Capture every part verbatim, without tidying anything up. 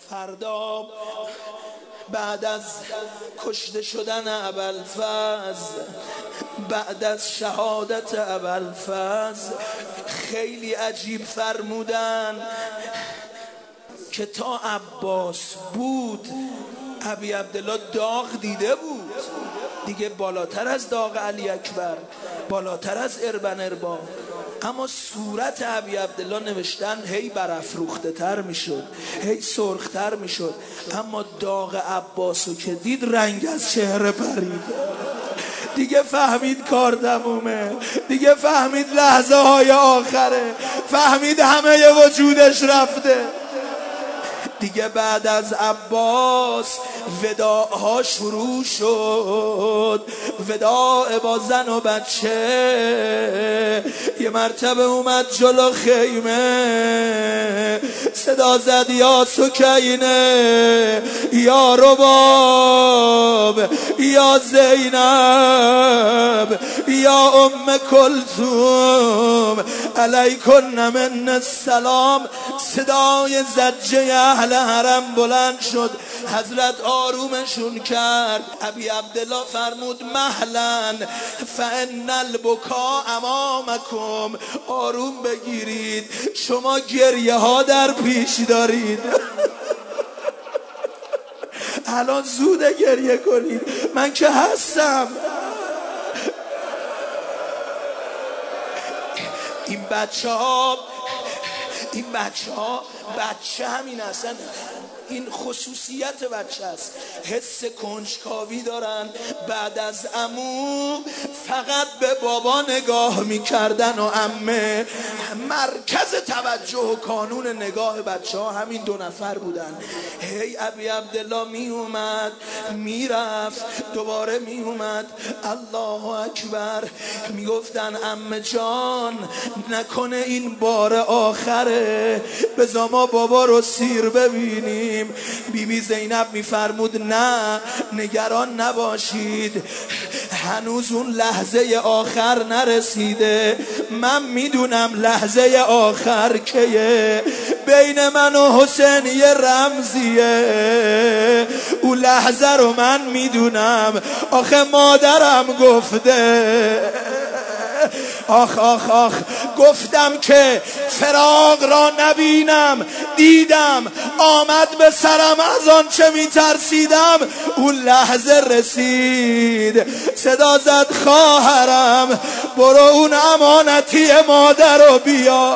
فردا بعد از کشته شدن ابوالفضل، بعد از شهادت ابوالفضل، خیلی عجیب فرمودن که تا عباس بود ابی عبدالله داغ دیده بود دیگه، بالاتر از داغ علی اکبر، بالاتر از اربن اربا. اما صورت ابی عبدالله نوشتن هی برافروخته تر میشد، هی سرختر میشد، اما داغ عباسو که دید رنگ از چهره پرید. دیگه فهمید کار تمومه، دیگه فهمید لحظه های آخره، فهمید همه وجودش رفته. دیگه بعد از عباس وداعها شروع شد، وداع با زن و بچه. یه مرتبه اومد جلو خیمه، صدا زد یا سکینه، یا رباب، یا زینب، یا ام کلثوم، علیکن من السلام. صدای زجه اهل حرم بلند شد. حضرت آرومشون کرد. ابی عبدالله فرمود مهلا فان البکا امامکم، آروم بگیرید، شما گریه ها در پیش دارید. الان زوده گریه کنید، من که هستم. این بچه ها این بچه ها بچه همین اصلا این خصوصیت بچه است، حس کنجکاوی دارن. بعد از عمو فقط به بابا نگاه میکردن و عمه. مرکز توجه و کانون نگاه بچه ها همین دو نفر بودن. هی ابی عبدالله می اومد میرفت، دوباره می اومد، الله اکبر. میگفتن عمه جان نکنه این بار آخره، بذار ما بابا رو سیر ببینیم. بی بی زینب میفرمود نه نگران نباشید، هنوز اون لحظه آخر نرسیده، من میدونم لحظه آخر کیه، بین من و حسین یه رمزیه، اون لحظه رو من میدونم، آخه مادرم گفته. آخ آخ آخ گفتم که فراق را نبینم، دیدم آمد به سرم از آن چه میترسیدم، اون لحظه رسید. صدا زد خواهرم برو اون امانتی مادر رو بیا.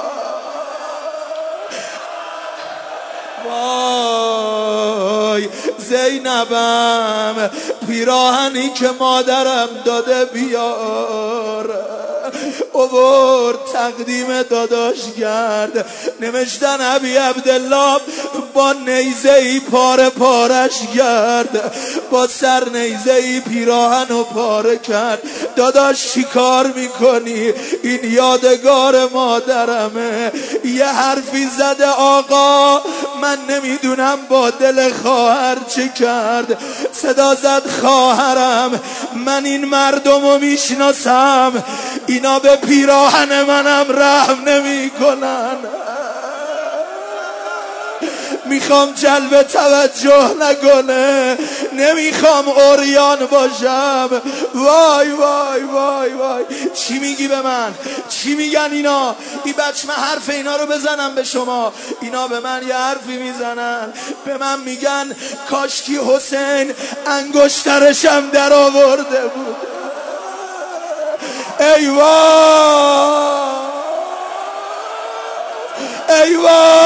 وای زینبم پیراهنی که مادرم داده بیار. اوورد تقدیم داداش کرد. نوشتن ابی عبدالله با نیزه ای پاره پارش کرد، با سر نیزه ای پیراهن و پاره کرد. داداش چی کار میکنی؟ این یادگار مادرمه. یه حرفی زده آقا من نمیدونم با دل خواهر چه کرد. صدا زد خواهرم من این مردمو میشناسم، اینا به پیراهن منم رحم نمی کنن. میخوام جلب توجه نکنه، نمیخوام عریان باشم. وای وای وای وای چی میگی به من؟ چی میگن اینا؟ بی بچه من حرف اینا رو بزنم به شما، اینا به من یه حرفی میزنن، به من میگن کاشکی حسین انگشترشم در آورده بود. ای وای ای وای